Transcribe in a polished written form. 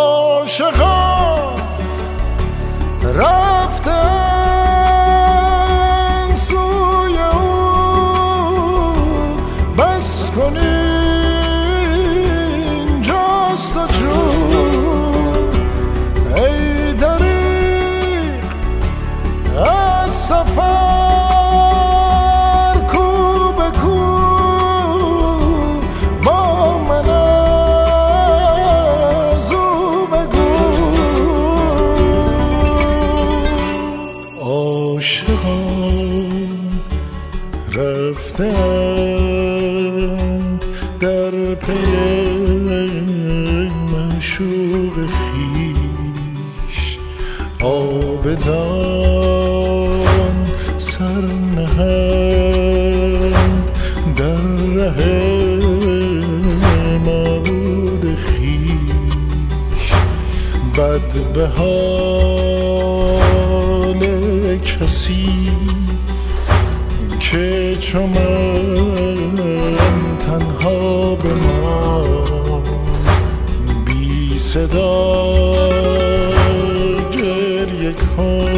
عاشقان رفتن سوی او، بس کنین جست و جون ای دریغ از سفر کو به کو با من از او بگو. عاشقان رفتند در پی معشوق خویش، عابدان سر نهند در ره معبود خویش. بد به حال کسی که چو من تنها بماند، بی صدا گریه کن